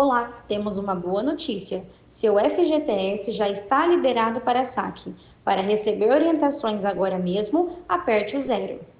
Olá, temos uma boa notícia. Seu FGTS já está liberado para saque. Para receber orientações agora mesmo, aperte o zero.